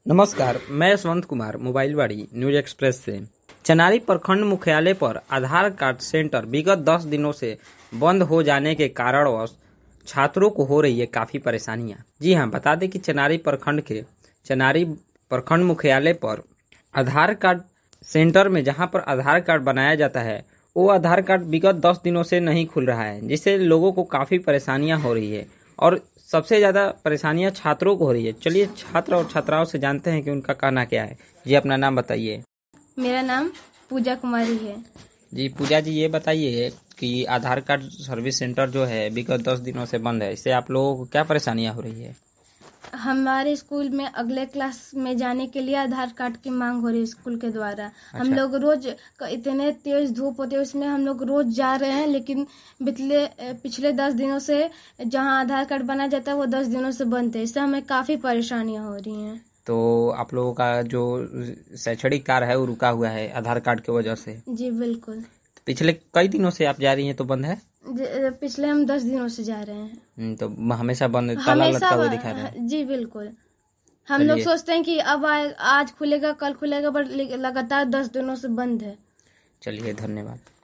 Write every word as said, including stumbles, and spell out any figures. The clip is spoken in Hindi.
नमस्कार, मैं यशवंत कुमार मोबाइलवाड़ी न्यूज एक्सप्रेस से। चनारी प्रखंड मुख्यालय पर आधार कार्ड सेंटर विगत दस दिनों से बंद हो जाने के कारणवश छात्रों को हो रही है काफी परेशानियां। जी हां, बता दें कि चनारी प्रखंड के चनारी प्रखंड मुख्यालय पर आधार कार्ड सेंटर में जहां पर आधार कार्ड बनाया जाता है, वो आधार कार्ड विगत दस दिनों से नहीं खुल रहा है, जिससे लोगों को काफी परेशानियां हो रही है और सबसे ज्यादा परेशानियां छात्रों को हो रही है। चलिए छात्र और छात्राओं से जानते हैं कि उनका कहना क्या है। जी, अपना नाम बताइए। मेरा नाम पूजा कुमारी है। जी पूजा जी, ये बताइए कि आधार कार्ड सर्विस सेंटर जो है विगत दस दिनों से बंद है, इससे आप लोगों को क्या परेशानियां हो रही है? हमारे स्कूल में अगले क्लास में जाने के लिए आधार कार्ड की मांग हो रही है स्कूल के द्वारा। अच्छा। हम लोग रोज इतने तेज धूप होती है उसमें हम लोग रोज जा रहे हैं, लेकिन पिछले पिछले दस दिनों से जहां आधार कार्ड बनाया जाता है वो दस दिनों से बंद है। इससे हमें काफी परेशानियां हो रही हैं। तो आप लोगों का जो शैक्षणिक कार्य है वो रुका हुआ है आधार कार्ड की वजह से? जी बिल्कुल। पिछले कई दिनों से आप जा रही हैं तो बंद है? पिछले हम दस दिनों से जा रहे हैं। हम्म, तो हमेशा बंद, ताला लटका हुआ दिखा रहा है। जी बिल्कुल। हम लोग सोचते हैं कि अब आज खुलेगा कल खुलेगा, बट लगातार दस दिनों से बंद है। चलिए, धन्यवाद।